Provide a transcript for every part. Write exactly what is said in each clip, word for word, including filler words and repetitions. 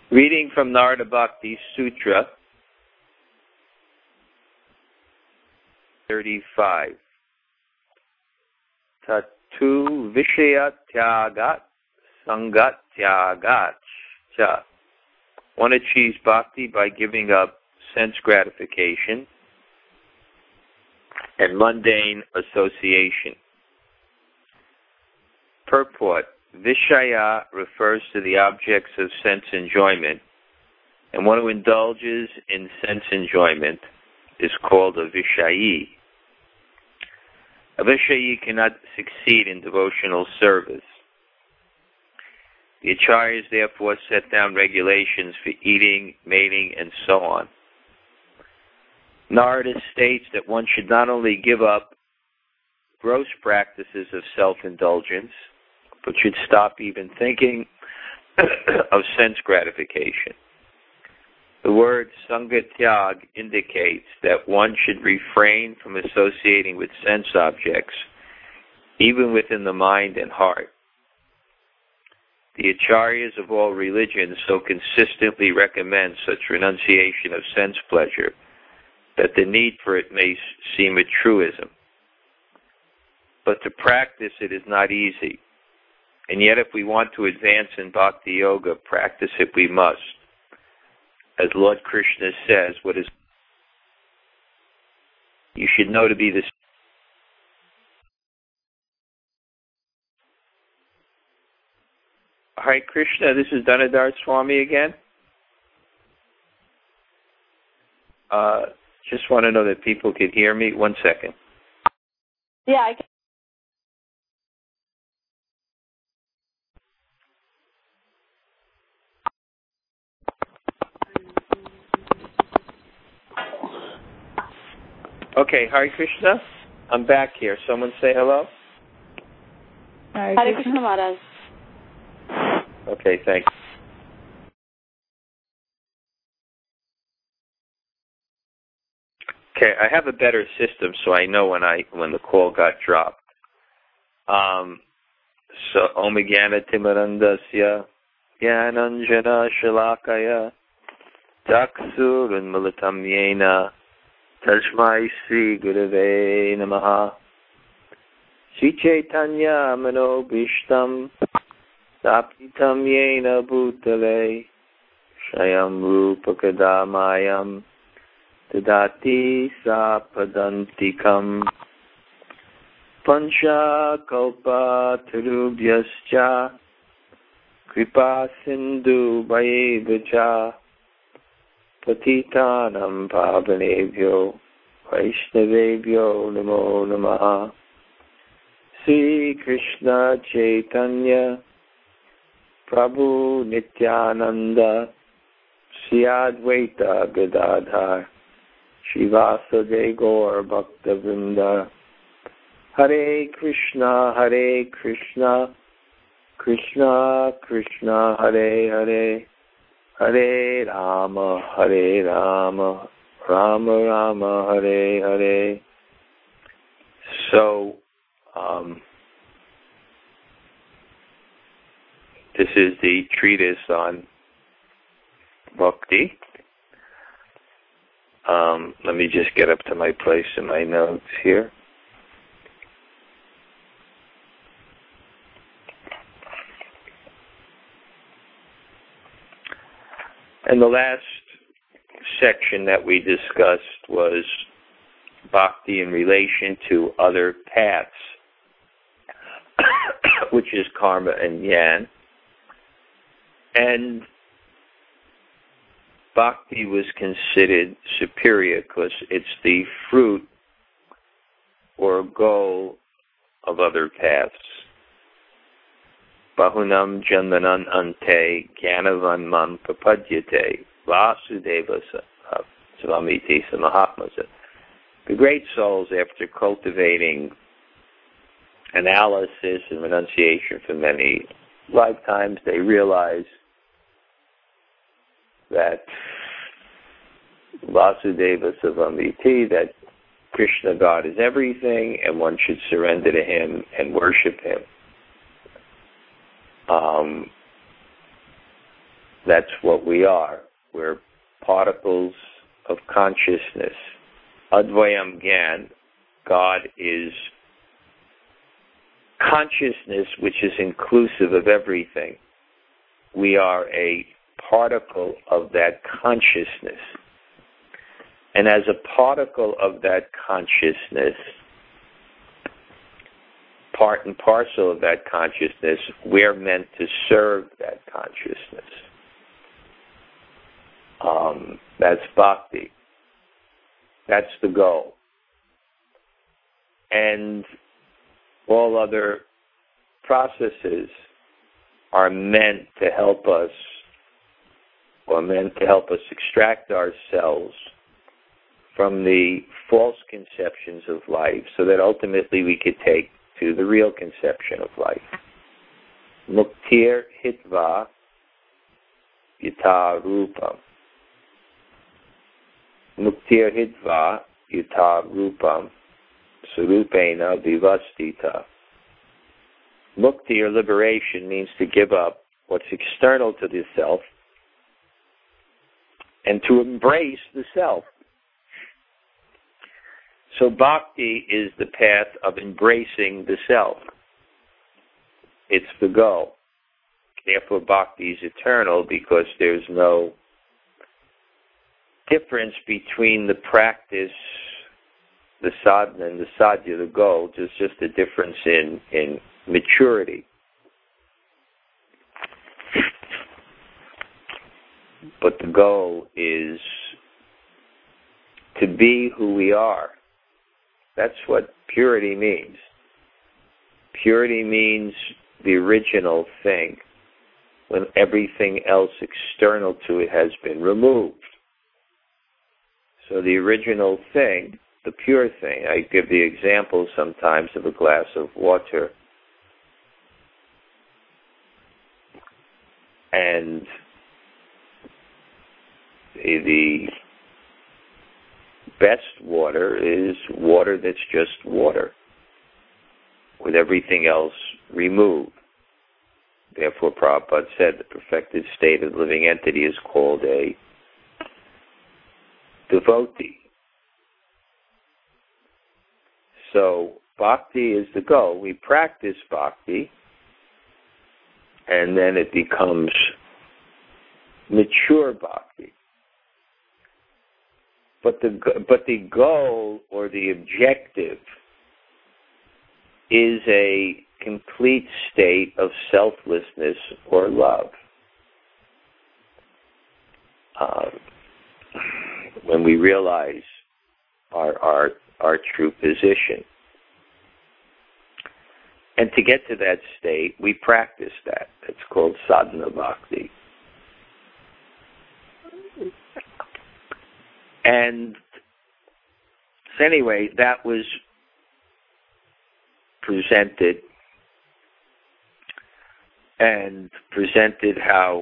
Reading from Narada Bhakti Sutra thirty-five. Tatu Vishaya Tyagat Sangat Tyagat Cha. One achieves bhakti by giving up sense gratification and mundane association. Purport. Vishaya refers to the objects of sense enjoyment, and one who indulges in sense enjoyment is called a Vishayi. A Vishayi cannot succeed in devotional service. The Acharyas therefore set down regulations for eating, mating, and so on. Narada states that one should not only give up gross practices of self-indulgence, but should stop even thinking of sense gratification. The word Sangatyag indicates that one should refrain from associating with sense objects, even within the mind and heart. The Acharyas of all religions so consistently recommend such renunciation of sense pleasure that the need for it may seem a truism. But to practice it is not easy. And yet if we want to advance in Bhakti Yoga, practice it we must. As Lord Krishna says, what is you should know to be the Hare Krishna, this is Dhanadhar Swami again. Uh, just want to know that people could hear me. One second. Yeah, I can. Okay, Hare Krishna. I'm back here. Someone say hello. Hare Krishna, Krishna Maharaj. Okay, thanks. Okay, I have a better system, so I know when I when the call got dropped. Um, so Om Jnana Timarandasya Jnananjana Shalakaya Chaksurunmilitam Yena Tasmai Sri Gurave Namaha. Sri Chaitanya Manobhishtam Sapitam Yena Bhutale Shayam Rupa Kadamayam Tadati Sapadantikam Pancha Kalpa Tarubhyascha Kripa Sindhu Bhayevacha Patitanam Pavanebhyo Vaishnavebhyo Namo Namaha. Sri Krishna Chaitanya Prabhu Nityananda Sri Advaita Gadadhar Srivasade Gaur Bhaktavrinda. Hare Krishna Hare Krishna Krishna Krishna Hare Hare Hare Rama Hare Rama Rama Rama Hare Hare. So, um, this is the treatise on Bhakti. Um, let me just get up to my place in my notes here. And the last section that we discussed was Bhakti in relation to other paths, which is karma and jnana. And Bhakti was considered superior because it's the fruit or goal of other paths. Bahunam jandanan ante gyanavan man papadyate vasudeva savamiti samahatmasa. The great souls, after cultivating analysis and renunciation for many lifetimes, they realize that Vasudeva Savamiti, that Krishna, God, is everything, and one should surrender to Him and worship Him. Um, That's what we are. We're particles of consciousness. Advayam Gyan, God is consciousness, which is inclusive of everything. We are a particle of that consciousness. And as a particle of that consciousness, part and parcel of that consciousness, we're meant to serve that consciousness. Um, that's bhakti. That's the goal. And all other processes are meant to help us, or meant to help us extract ourselves from the false conceptions of life so that ultimately we could take to the real conception of life. Muktir hitva yata rupam. Muktir hitva yata rupam surupena vivastita. Mukti, or liberation, means to give up what's external to the self and to embrace the self. So bhakti is the path of embracing the self. It's the goal. Therefore, bhakti is eternal because there's no difference between the practice, the sadhana, and the sadhya, the goal. There's just a difference in, in maturity. But the goal is to be who we are. That's what purity means. Purity means the original thing when everything else external to it has been removed. So the original thing, the pure thing, I give the example sometimes of a glass of water. And the best water is water that's just water, with everything else removed. Therefore, Prabhupada said the perfected state of the living entity is called a devotee. So, bhakti is the goal. We practice bhakti, and then it becomes mature bhakti. But the but the goal or the objective is a complete state of selflessness or love. Uh, when we realize our our our true position, and to get to that state, we practice that. It's called sadhana bhakti. And so anyway, that was presented and presented how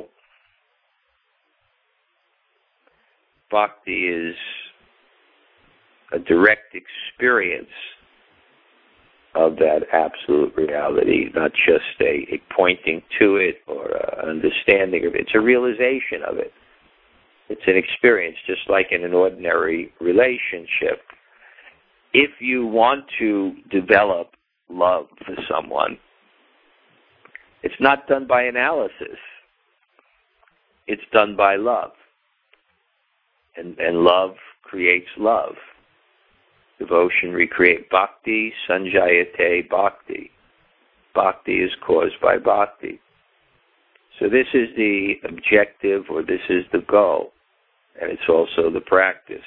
bhakti is a direct experience of that absolute reality, not just a, a pointing to it or an understanding of it. It's a realization of it. It's an experience, just like in an ordinary relationship. If you want to develop love for someone, it's not done by analysis. It's done by love. And, and love creates love. Devotion recreate bhakti, sanjayate bhakti. Bhakti is caused by bhakti. So this is the objective, or this is the goal. And it's also the practice.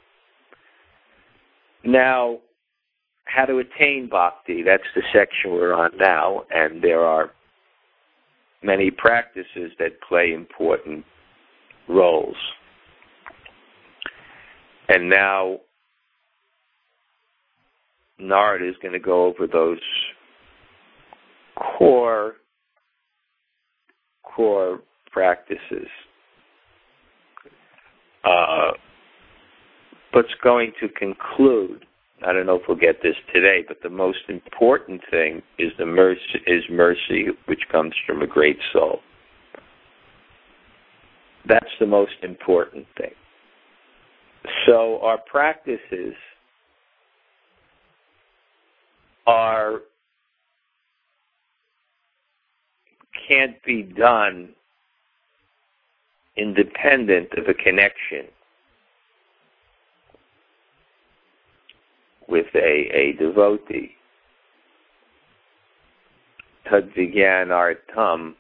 Now, how to attain bhakti, that's the section we're on now, and there are many practices that play important roles. And now, Narada is going to go over those core, core practices. Uh, what's going to conclude, I don't know if we'll get this today, but the most important thing is the mercy, is mercy which comes from a great soul. That's the most important thing. So our practices are can't be done independent of a connection with a, a devotee. Tad vigyan artam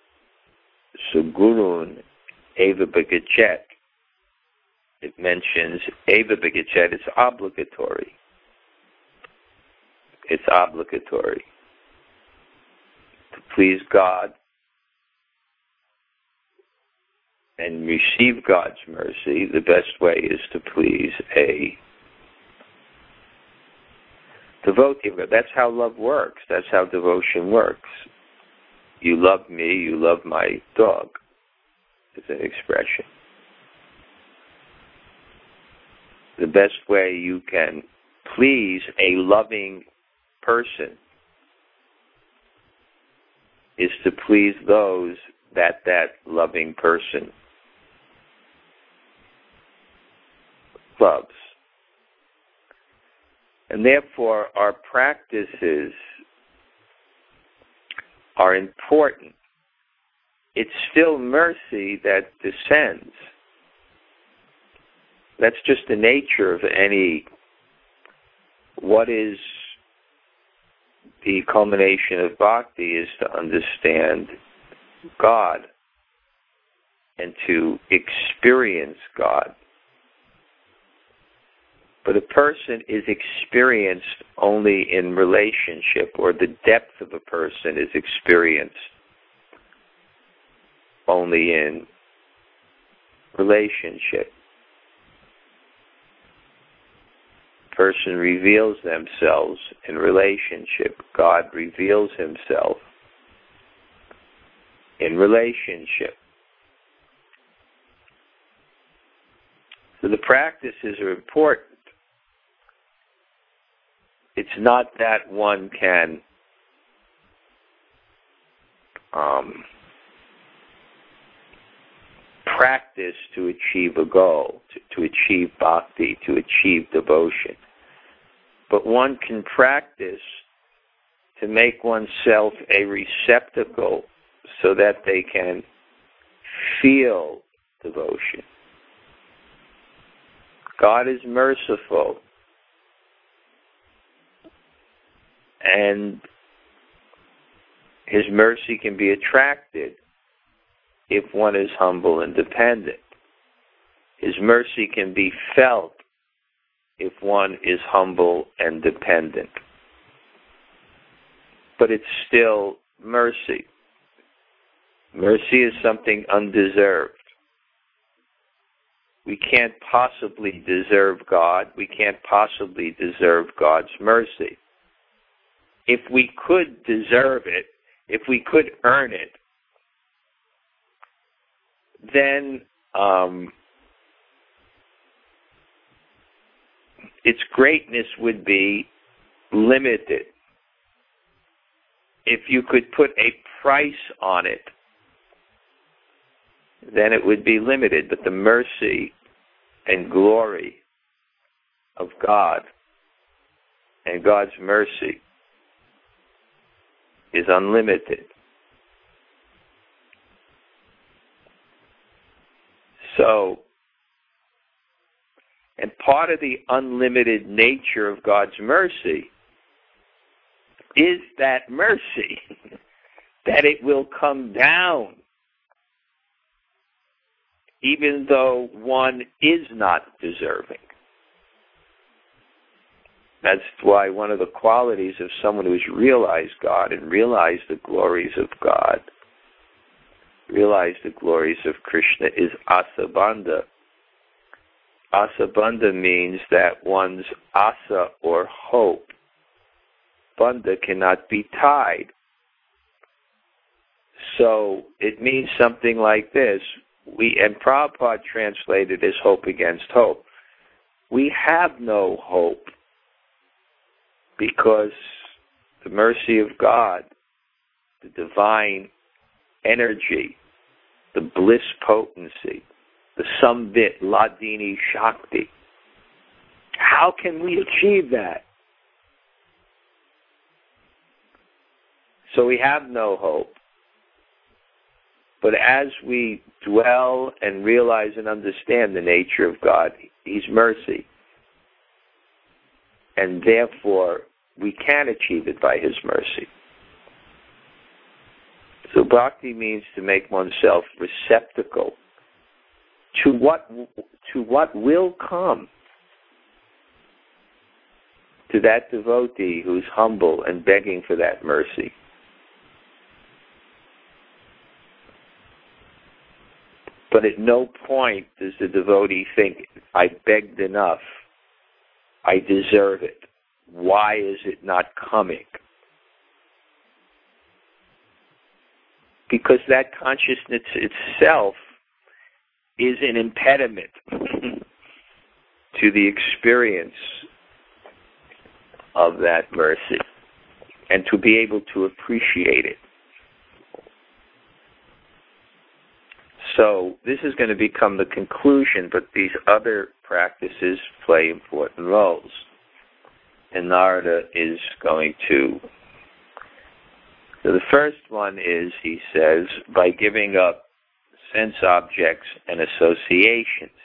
sugurun eva begachet. It mentions eva begachet. It's obligatory. It's obligatory. To please God and receive God's mercy, the best way is to please a devotee. That's how love works. That's how devotion works. You love me, you love my dog, is an expression. The best way you can please a loving person is to please those that that loving person loves. And therefore, our practices are important. It's still mercy that descends. That's just the nature of any, what is the culmination of bhakti is to understand God and to experience God. But a person is experienced only in relationship, or the depth of a person is experienced only in relationship. A person reveals themselves in relationship. God reveals himself in relationship. So the practices are important. It's not that one can um, practice to achieve a goal, to, to achieve bhakti, to achieve devotion. But one can practice to make oneself a receptacle so that they can feel devotion. God is merciful. And his mercy can be attracted if one is humble and dependent. His mercy can be felt if one is humble and dependent. But it's still mercy. Mercy is something undeserved. We can't possibly deserve God. We can't possibly deserve God's mercy. If we could deserve it, if we could earn it, then um, its greatness would be limited. If you could put a price on it, then it would be limited. But the mercy and glory of God and God's mercy is unlimited. So, and part of the unlimited nature of God's mercy is that mercy, that it will come down even though one is not deserving. That's why one of the qualities of someone who's realized God and realized the glories of God, realized the glories of Krishna, is asabandha. Asabandha means that one's asa, or hope, bandha, cannot be tied. So it means something like this. We, and Prabhupada translated as hope against hope. We have no hope because the mercy of God, the divine energy, the bliss potency, the Samvit Ladini Shakti. How can we achieve that? So we have no hope. But as we dwell and realize and understand the nature of God, He's mercy. And therefore, we can achieve it by His mercy. So bhakti means to make oneself receptacle to what, to what will come, to that devotee who's humble and begging for that mercy. But at no point does the devotee think, I begged enough, I deserve it. Why is it not coming? Because that consciousness itself is an impediment to the experience of that mercy and to be able to appreciate it. So this is going to become the conclusion, but these other practices play important roles. And Narada is going to... So the first one is, he says, by giving up sense objects and associations.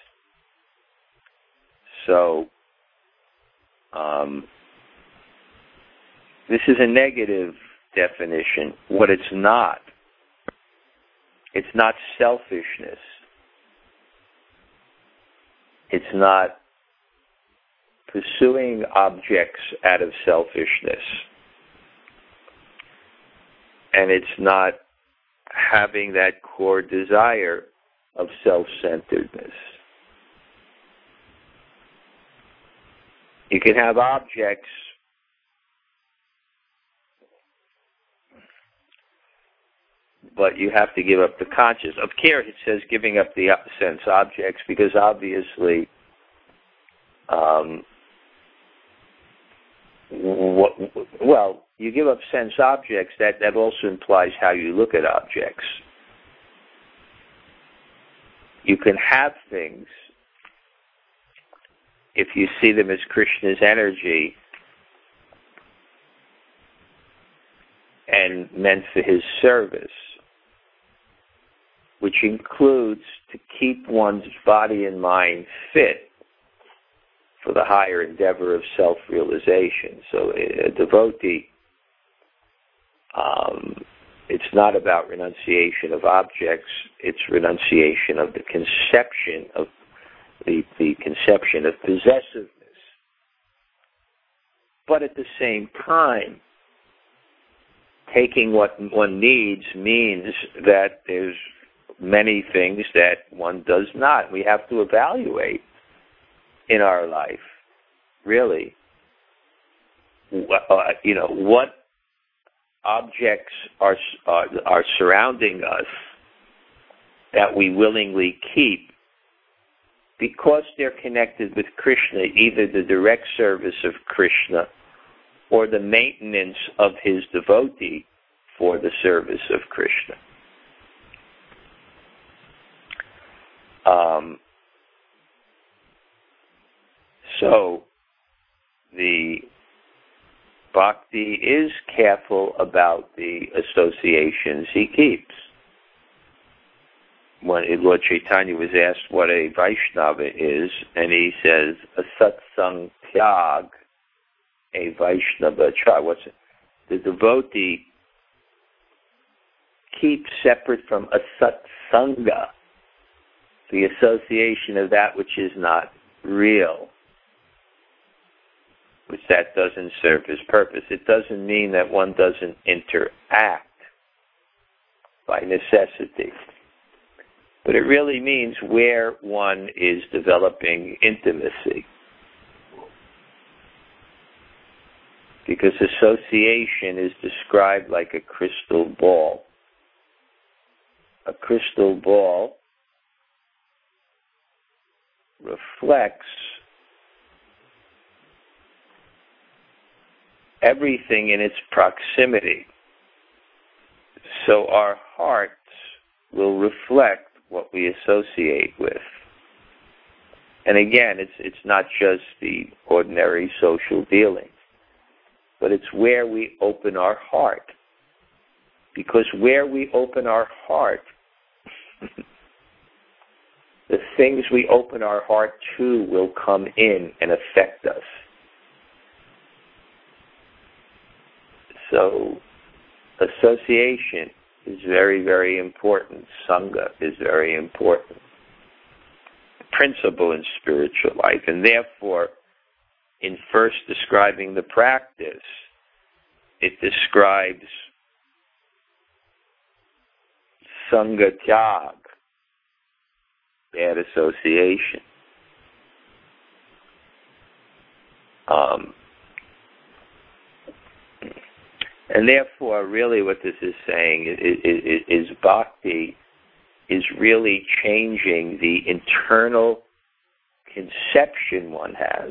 So um, this is a negative definition. What it's not. It's not selfishness. It's not pursuing objects out of selfishness. And it's not having that core desire of self-centeredness. You can have objects but you have to give up the conscious. Up here it says giving up the sense objects because obviously um, what, well, you give up sense objects, that, that also implies how you look at objects. You can have things if you see them as Krishna's energy and meant for his service, which includes to keep one's body and mind fit for the higher endeavor of self-realization. So a devotee, um, it's not about renunciation of objects, it's renunciation of the conception of the, the conception of possessiveness. But at the same time, taking what one needs means that there's many things that one does not. We have to evaluate in our life, really, uh, you know, what objects are, are are surrounding us that we willingly keep because they're connected with Krishna, either the direct service of Krishna or the maintenance of his devotee for the service of Krishna. Um, so the bhakti is careful about the associations he keeps. When Lord Chaitanya was asked what a Vaishnava is, and he says, a satsang tyag, a Vaishnava try. What's it? The devotee keeps separate from a satsanga, the association of that which is not real, which that doesn't serve his purpose. It doesn't mean that one doesn't interact by necessity, but it really means where one is developing intimacy. Because association is described like a crystal ball. A crystal ball reflects everything in its proximity. So our hearts will reflect what we associate with. And again, it's it's not just the ordinary social dealings, but it's where we open our heart. Because where we open our heart, the things we open our heart to will come in and affect us. So association is very, very important. Sangha is very important. Principle in spiritual life. And therefore, in first describing the practice, it describes Sangha Tyag, bad association. Um, and therefore, really what this is saying is, is, is bhakti is really changing the internal conception one has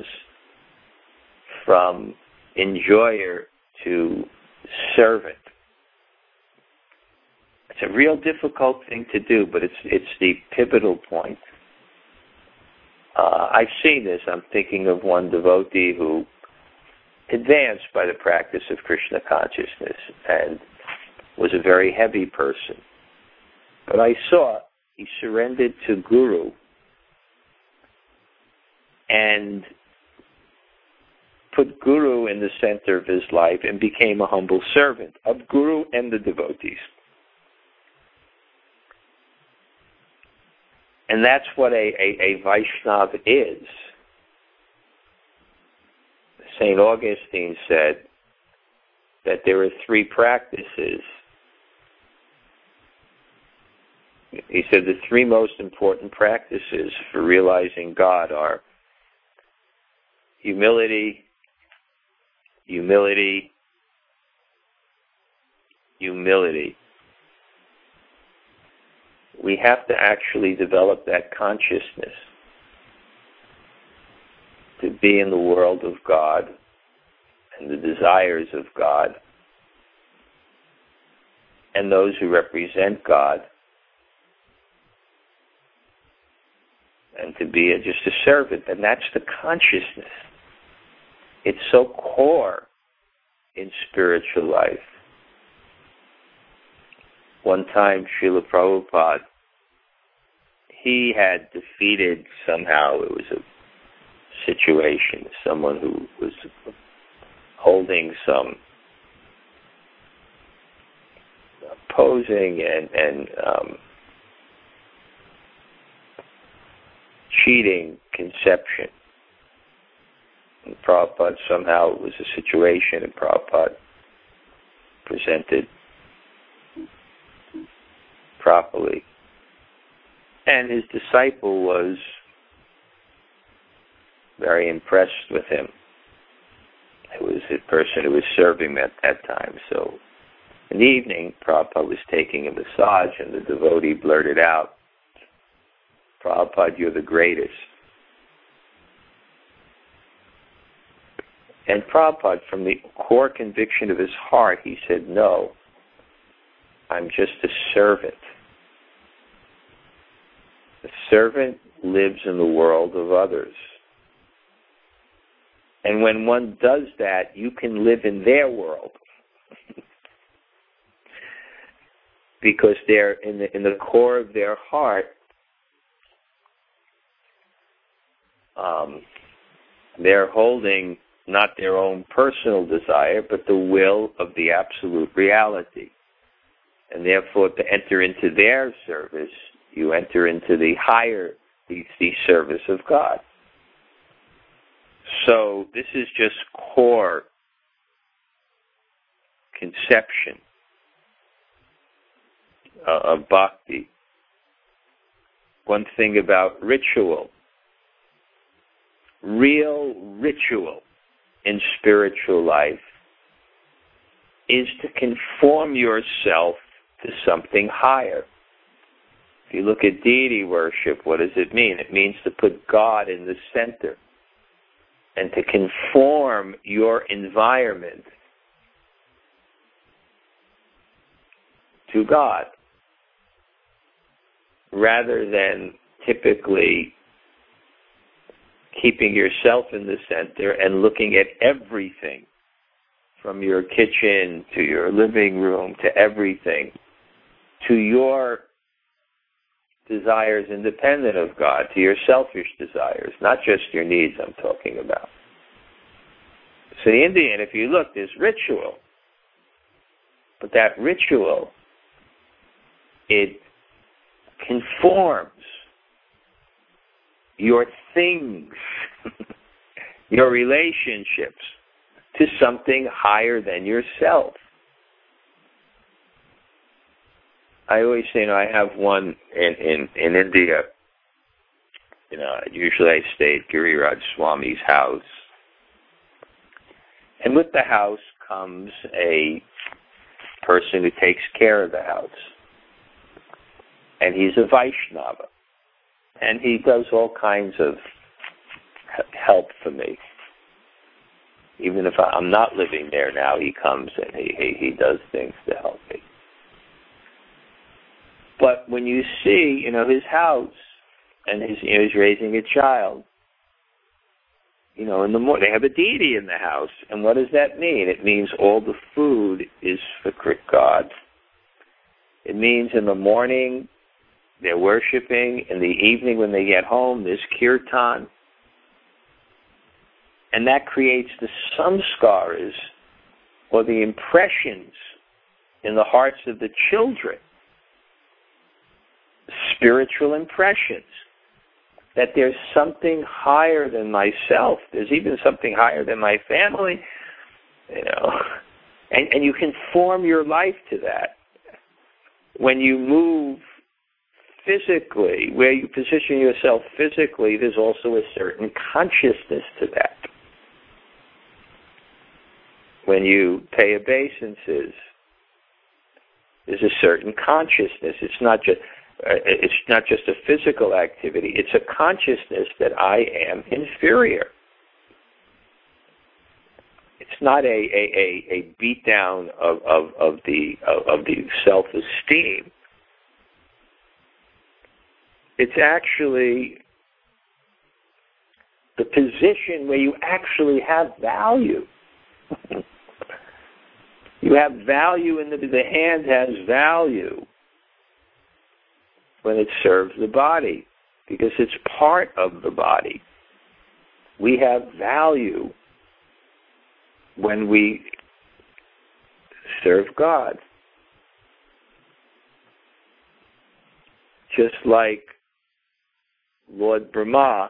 from enjoyer to servant. It's a real difficult thing to do, but it's it's the pivotal point. Uh, I've seen this. I'm thinking of one devotee who advanced by the practice of Krishna consciousness and was a very heavy person. But I saw he surrendered to Guru and put Guru in the center of his life and became a humble servant of Guru and the devotees. And that's what a, a, a Vaishnava is. Saint Augustine said that there are three practices. He said the three most important practices for realizing God are humility, humility, humility. We have to actually develop that consciousness to be in the world of God and the desires of God and those who represent God, and to be a, just a servant. And that's the consciousness. It's so core in spiritual life. One time, Srila Prabhupada, he had defeated somehow, it was a situation, someone who was holding some posing and, and um, cheating conception. And Prabhupada, somehow it was a situation, and Prabhupada presented properly. And his disciple was very impressed with him. It was a person who was serving him at that time. So in the evening, Prabhupada was taking a massage, and the devotee blurted out, "Prabhupada, you're the greatest." And Prabhupada, from the core conviction of his heart, he said, "No, I'm just a servant." A servant lives in the world of others. And when one does that, you can live in their world. Because they're in the in the core of their heart, um, they're holding not their own personal desire, but the will of the absolute reality. And therefore, to enter into their service, you enter into the higher, the, the service of God. So this is just core conception uh, of bhakti. One thing about ritual, real ritual in spiritual life is to conform yourself to something higher. If you look at deity worship, what does it mean? It means to put God in the center and to conform your environment to God. rather than typically keeping yourself in the center and looking at everything, from your kitchen to your living room to everything, to your desires independent of God, to your selfish desires, not just your needs I'm talking about. So the Indian, if you look, there's ritual. But that ritual, it conforms your things, your relationships, to something higher than yourself. I always say, you know, I have one in, in, in India. You know, usually I stay at Giriraj Swami's house. And with the house comes a person who takes care of the house. And he's a Vaishnava. And he does all kinds of help for me. Even if I'm not living there now, he comes and he, he, he does things to help me. But when you see, you know, his house, and his, you know, he's raising a child, you know, in the morning, they have a deity in the house. And what does that mean? It means all the food is for God. It means in the morning, they're worshiping. In the evening, when they get home, there's kirtan. And that creates the samskaras, or the impressions in the hearts of the children, spiritual impressions, that there's something higher than myself. There's even something higher than my family, you know. And, and you can form your life to that. When you move physically, where you position yourself physically, there's also a certain consciousness to that. When you pay obeisances, there's a certain consciousness. It's not just uh, it's not just a physical activity. It's a consciousness that I am inferior. It's not a a, a, a beat down of, of, of the of, of the self-esteem. It's actually the position where you actually have value. You have value in the, the hand has value when it serves the body, because it's part of the body. We have value when we serve God. Just like Lord Brahma,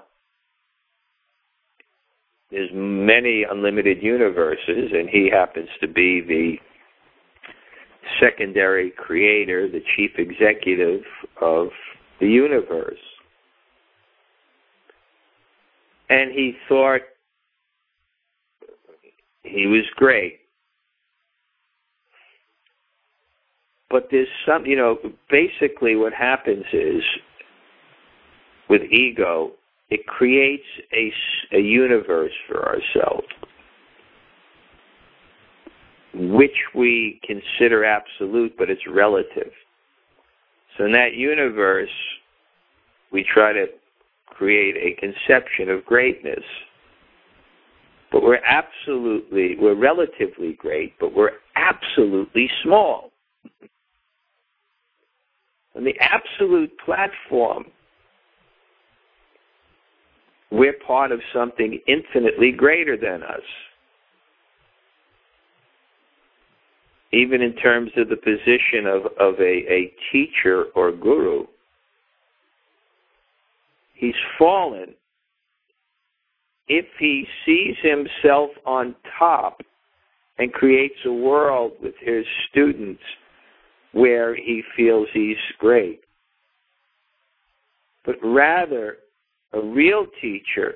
there's many unlimited universes, and he happens to be the secondary creator, the chief executive of the universe. And he thought he was great. But there's some, you know, basically what happens is, with ego, it creates a, a universe for ourselves, which we consider absolute, but it's relative. So in that universe, we try to create a conception of greatness. But we're absolutely, we're relatively great, but we're absolutely small. On the absolute platform, we're part of something infinitely greater than us. Even in terms of the position of, of a, a teacher or guru, he's fallen if he sees himself on top and creates a world with his students where he feels he's great. But rather, a real teacher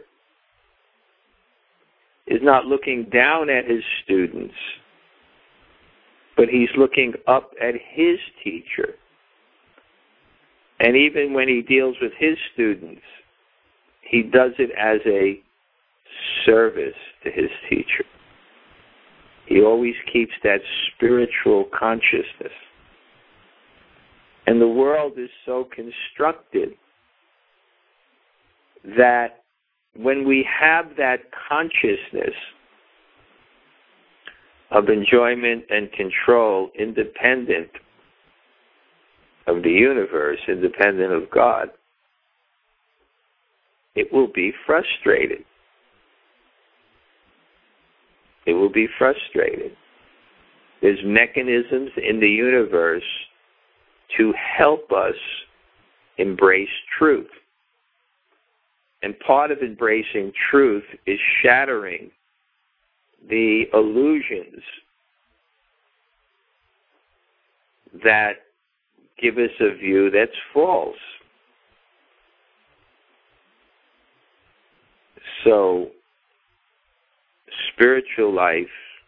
is not looking down at his students, but he's looking up at his teacher. And even when he deals with his students, he does it as a service to his teacher. He always keeps that spiritual consciousness. And the world is so constructed that when we have that consciousness of enjoyment and control independent of the universe, independent of God, it will be frustrated. It will be frustrated. There's mechanisms in the universe to help us embrace truth. And part of embracing truth is shattering the illusions that give us a view that's false. So, spiritual life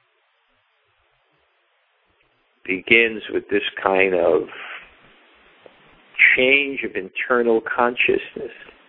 begins with this kind of change of internal consciousness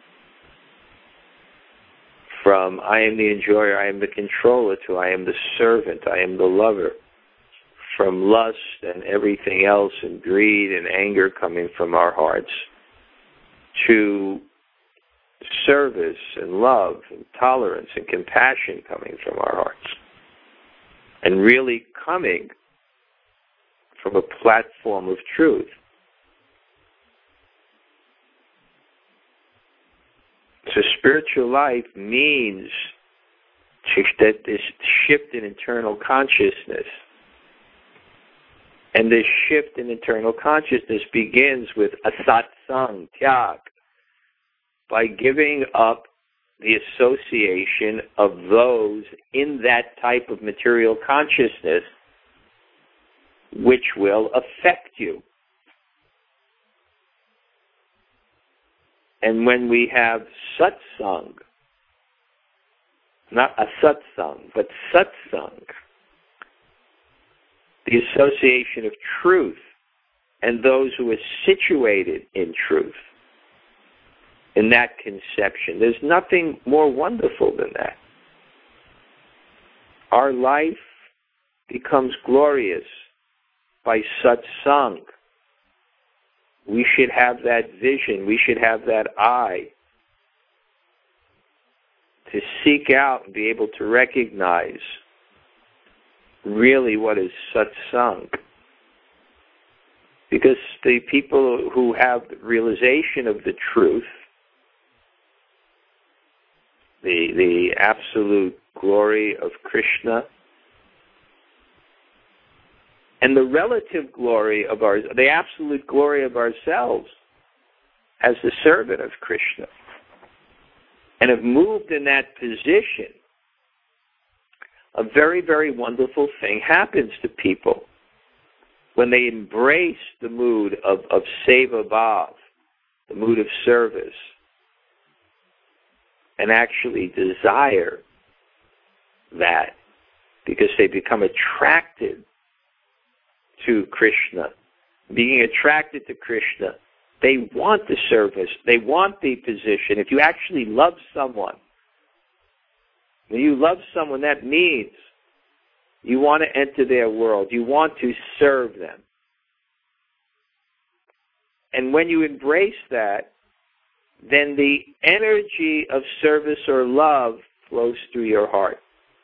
from I am the enjoyer, I am the controller, to I am the servant, I am the lover, from lust and everything else and greed and anger coming from our hearts to service and love and tolerance and compassion coming from our hearts, and really coming from a platform of truth. So spiritual life means that this shift in internal consciousness. And this shift in internal consciousness begins with a satsang, tyag, by giving up the association of those in that type of material consciousness which will affect you. And when we have satsang, not a satsang, but satsang, the association of truth and those who are situated in truth, in that conception, there's nothing more wonderful than that. Our life becomes glorious by satsang. We should have that vision. We should have that eye to seek out and be able to recognize really what is satsang. Because the people who have the realization of the truth, the, the absolute glory of Krishna, and the relative glory of our, the absolute glory of ourselves as the servant of Krishna, and have moved in that position, a very, very wonderful thing happens to people when they embrace the mood of, of seva bhav, the mood of service, and actually desire that, because they become attracted to Krishna. Being attracted to Krishna, they want the service, they want the position. If you actually love someone, when you love someone, that means you want to enter their world, you want to serve them. And when you embrace that, then the energy of service or love flows through your heart.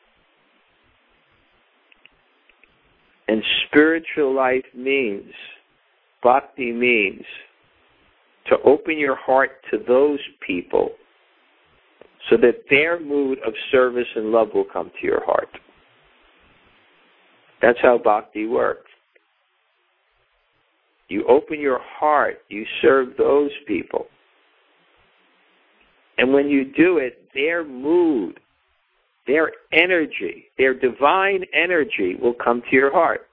And spiritual life means, bhakti means, to open your heart to those people so that their mood of service and love will come to your heart. That's how bhakti works. You open your heart, you serve those people. And when you do it, their mood, their energy, their divine energy will come to your heart.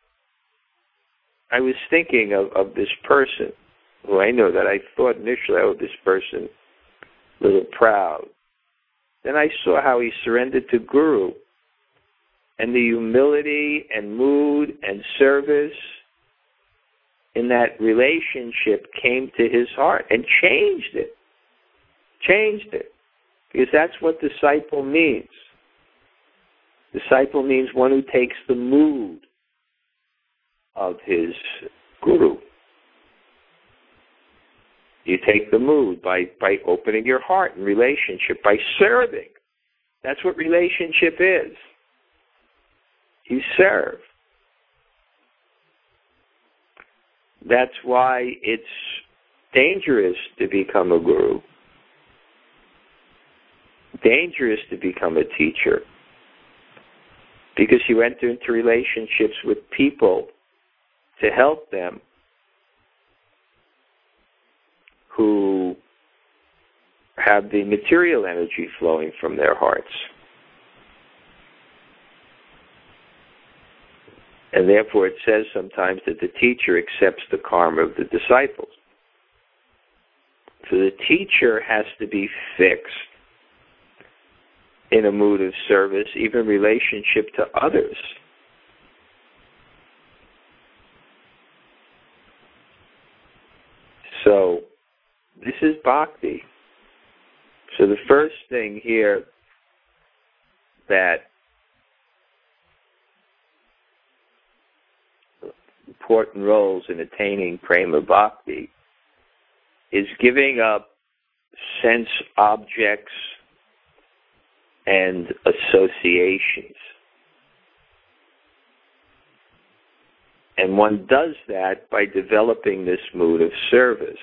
I was thinking of, of this person who I know that I thought initially, oh, this person, a little proud. Then I saw how he surrendered to Guru, and the humility and mood and service in that relationship came to his heart and changed it. Changed it. Because that's what disciple means. Disciple means one who takes the mood of his guru You take the mood by, by opening your heart in relationship, by serving. That's what relationship is. You serve. That's why it's dangerous to become a guru. Dangerous to become a teacher. Because you enter into relationships with people to help them who have the material energy flowing from their hearts. And therefore it says sometimes that the teacher accepts the karma of the disciples. So the teacher has to be fixed in a mood of service, even relationship to others. So this is bhakti. So the first thing here that important roles in attaining prema bhakti is giving up sense objects and associations. And one does that by developing this mood of service.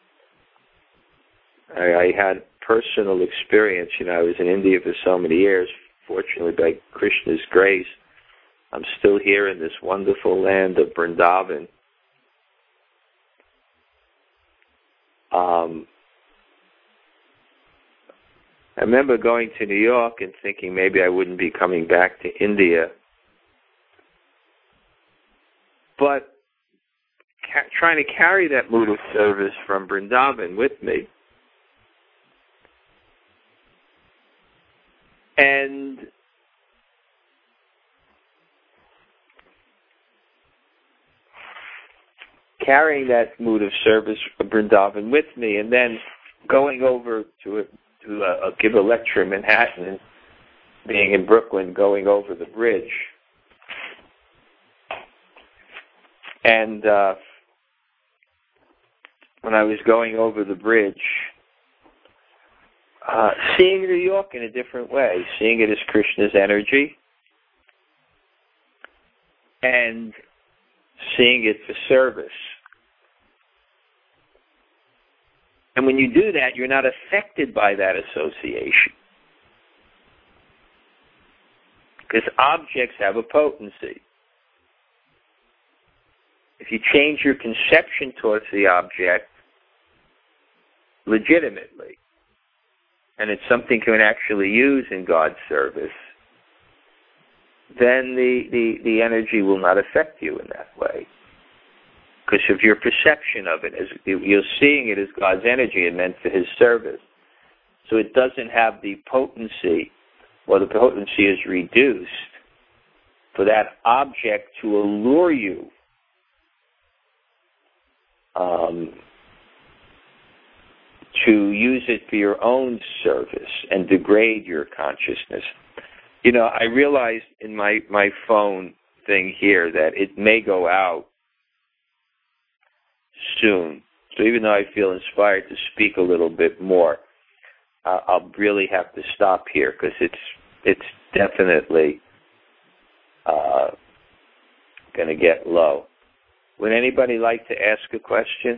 I, I had personal experience. You know, I was in India for so many years. Fortunately, by Krishna's grace, I'm still here in this wonderful land of Vrindavan. Um, I remember going to New York and thinking maybe I wouldn't be coming back to India. But ca- trying to carry that mood of service from Vrindavan with me. And carrying that mood of service from Vrindavan with me, and then going over to a, to a, a, give a lecture in Manhattan, and being in Brooklyn, going over the bridge. And uh, when I was going over the bridge, uh, seeing New York in a different way, seeing it as Krishna's energy, and seeing it for service. And when you do that, you're not affected by that association. Because objects have a potency. If you change your conception towards the object legitimately, and it's something you can actually use in God's service, then the, the, the energy will not affect you in that way. Because of your perception of it, as you're seeing it as God's energy and meant for His service. So it doesn't have the potency, or the potency is reduced for that object to allure you um, to use it for your own service and degrade your consciousness. You know, I realized in my, my phone thing here that it may go out soon. So even though I feel inspired to speak a little bit more, uh, I'll really have to stop here because it's it's definitely uh, going to get low. Would anybody like to ask a question?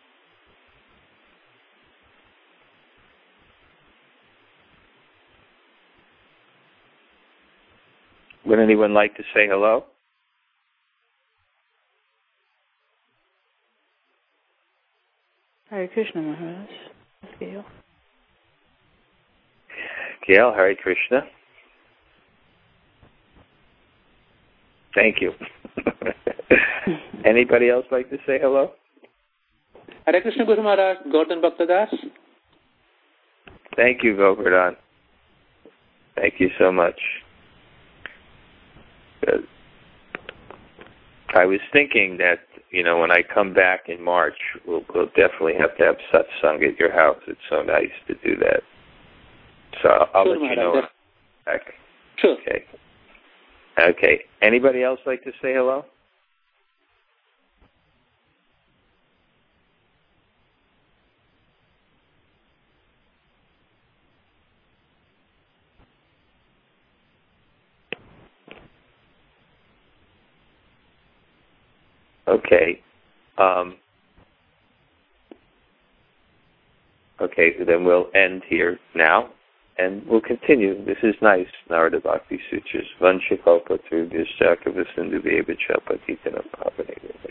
Would anyone like to say hello? Hare Krishna Maharaj. Gail. Gail, Hare Krishna. Thank you. Anybody else like to say hello? Hare Krishna Guru Maharaj, Gautam Bhaktadas. Thank you, Govardhan. Thank you so much. Good. I was thinking that, you know, when I come back in March, we'll, we'll definitely have to have satsang at your house. It's so nice to do that. So I'll, I'll sure, let you know. Back. Sure. Okay. Okay. Anybody else like to say hello? Okay. Um, okay, then we'll end here now, and we'll continue. This is nice, Narada Bhakti Sutras. Vanshikopa Tubhyascha Kripa Sindhu Bheva Patitana Pavane.